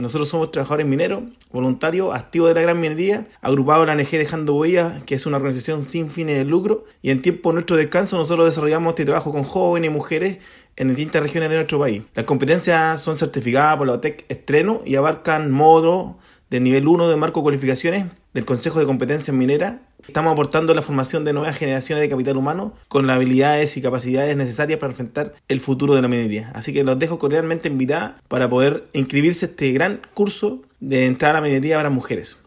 Nosotros somos trabajadores mineros, voluntarios, activos de la gran minería, agrupados en la ANG Dejando Huellas, que es una organización sin fines de lucro, y en tiempo de nuestro descanso nosotros desarrollamos este trabajo con jóvenes y mujeres en distintas regiones de nuestro país. Las competencias son certificadas por la OTEC Estreno y abarcan módulos de nivel 1 de marco de cualificaciones del Consejo de Competencias Mineras. Estamos aportando la formación de nuevas generaciones de capital humano con las habilidades y capacidades necesarias para enfrentar el futuro de la minería. Así que los dejo cordialmente invitados para poder inscribirse a este gran curso de entrada a la minería para mujeres.